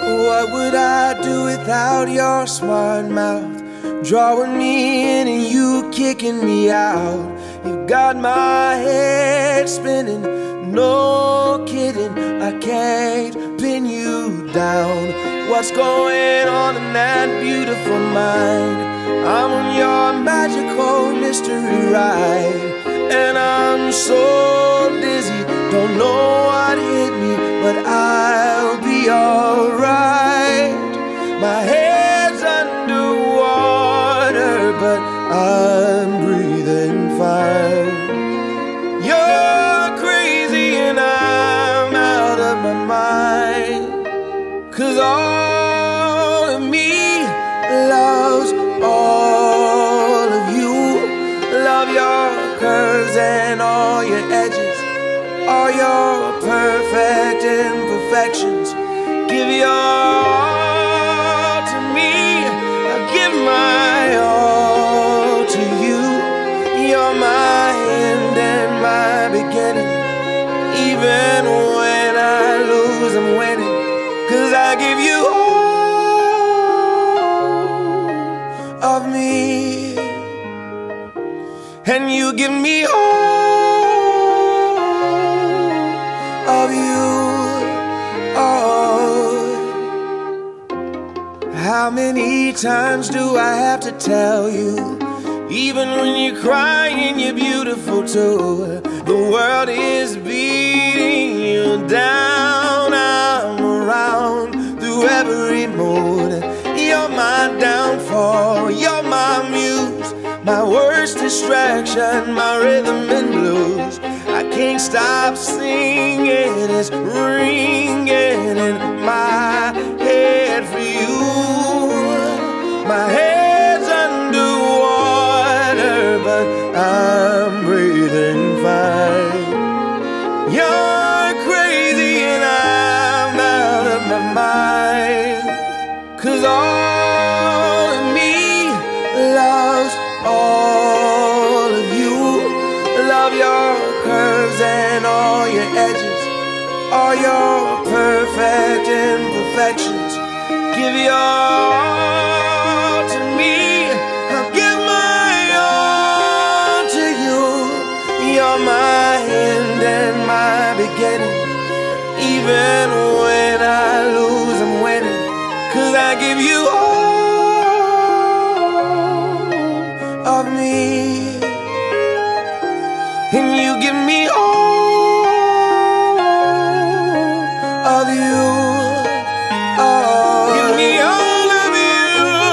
What would I do without your smart mouth? Drawing me in and you kicking me out. You've got my head spinning, no kidding, I can't pin you down. What's going on in that beautiful mind? I'm on your magical mystery ride, and I'm so dizzy, don't know what hit me, but I'll be alright. My head's underwater, but I'm breathing fine. You're crazy and I'm out of my mind, 'cause all of me loves all of you. Love your curves and all your edges, all your perfect imperfections. Give your all to me, I give my all to you. You're my end and my beginning. Even when I lose, I'm winning, 'cause I give you all of me, and you give me all of you. Oh, how many times do I have to tell you? Even when you're crying, you're beautiful too. The world is beating you down. I'm around through every mood. You're my downfall, you're my muse, my worst distraction, my rhythm and blues. I can't stop singing, it's ringing in my head for you. My head's underwater, but I'm breathing fine. You're crazy and I'm out of my mind, 'cause all of me loves all of you. Love your curves and all your edges, all your perfect imperfections. Give your all to me, I'll give my all to you. You're my end and my beginning. Even when I lose, I'm winning, 'cause I give you all of me, and you give me all of you. Oh, give me all of you.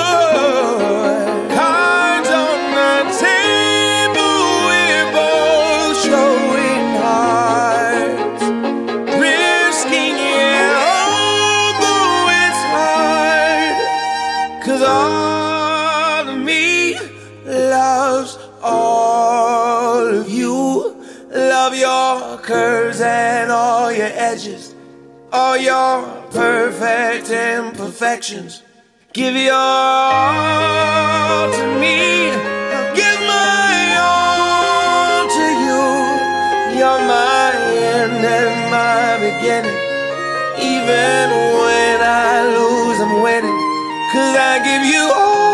Cards on the table, we're both showing hearts, risking it, although it's hard, 'cause all of me loves all of you. Love your curves and all your edges, all your perfect imperfections. Give your all to me, I'll give my all to you. You're my end and my beginning. Even when I lose, I'm winning, 'cause I give you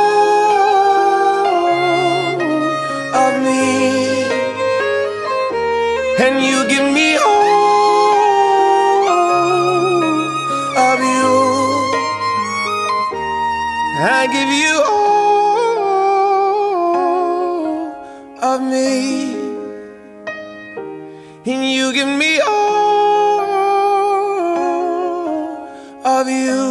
all of me, and you give me all of you. I give you all of me, and you give me all of you.